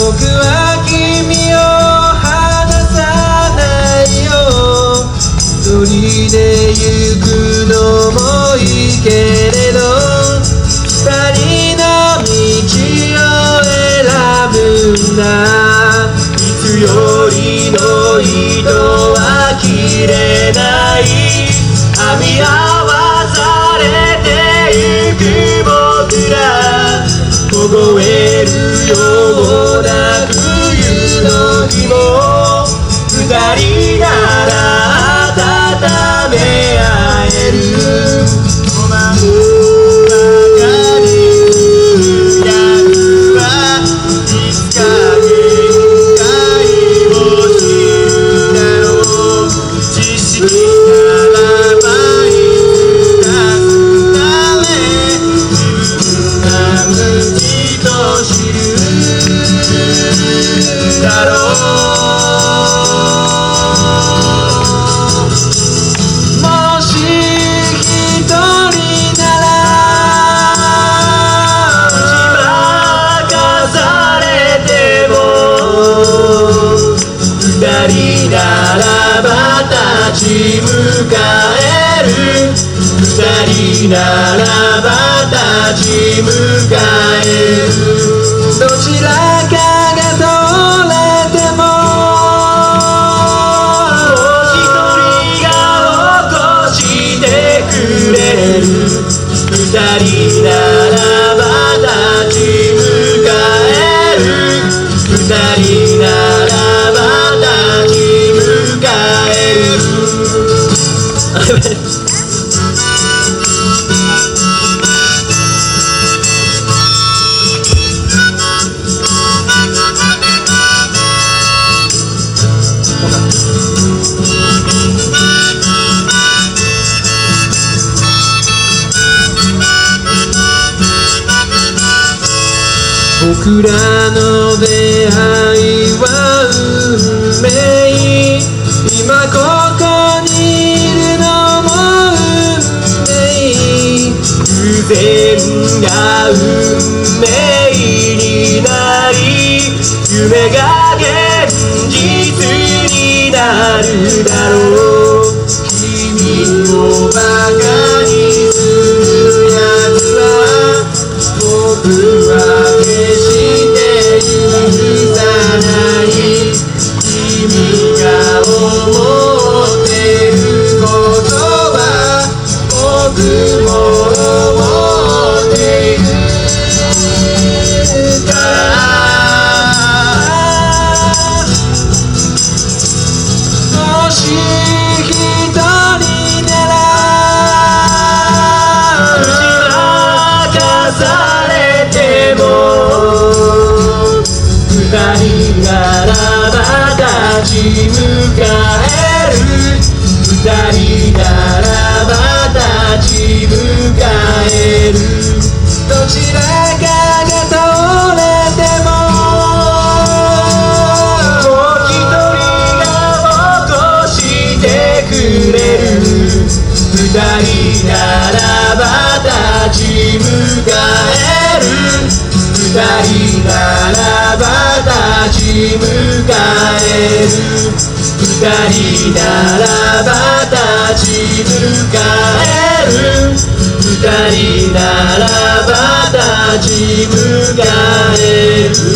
僕は君を離さないよ。一人で行くのもいいけれど、二人の道を選ぶんだ。いつよりの糸は切れない。編み合わされてゆく僕ら、凍えるような冬の日も二人なら温め合える。だろう。もし一人なら打ち負かされても、二人ならば立ち向かえる。二人ならば立ち向かえる。どちらかが取れても、もう一人が起こしてくれる。二人ならば立ち向かえる。二人ならば立ち向かえる。僕らの出会いは運命。今ここにいるのも運命。偶然が運命になり、夢が現実になるだろう。君をバカにするやつは僕は決して許さない。君が思ってることは僕も思っているから。もし一人なら打ち負かされても、二人ならば立ち向かえる。二人ならば立ち向かえる。どちらかが取れても、もう一人が起こしてくれる。二人ならば立ち向かえる。二人ならば立ち向かえる。二人ならば立ち向かえる。二人ならば立ち向かえる。